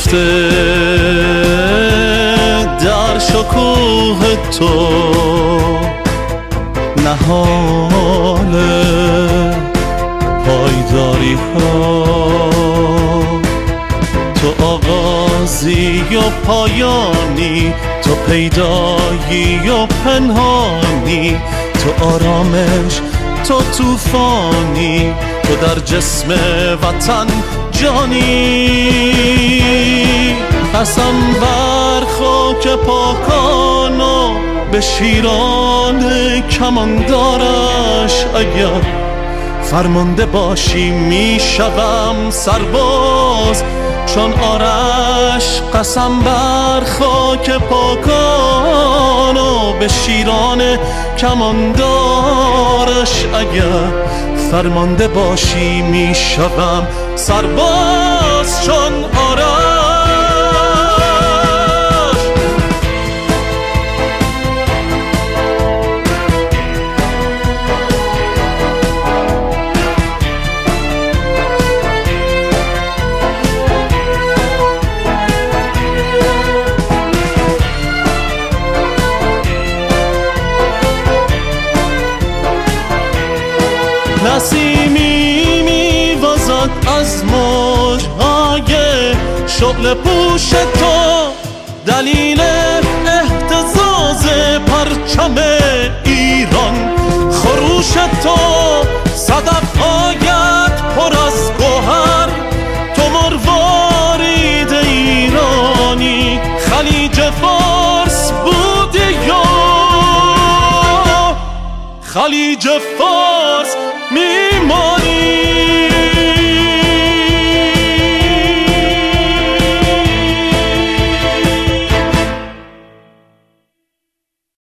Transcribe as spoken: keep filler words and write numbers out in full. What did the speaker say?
نهفته در شکوه تو نهال پایداری ها، تو آغازی و پایانی، تو پیدایی و پنهانی، تو آرامش، تو طوفانی، تو در جسم وطن جانی. قسم بر خاک پاکان و به شیران کماندارش، اگر فرمانده باشی میشوم سرباز چون آرش. قسم بر خاک پاکان و به شیران کماندارش، اگر فرمانده باشی میشوم سرباز چون آرش. نسیمی میوازد از موجهای شعله پوش تو، دلیل اهتزاز پرچم ایران خروش تو. صدف‌هایت پر از گوهر، تو مروارید ایرانی، خلیج فارس بودی یا خلیج فارس میمانی.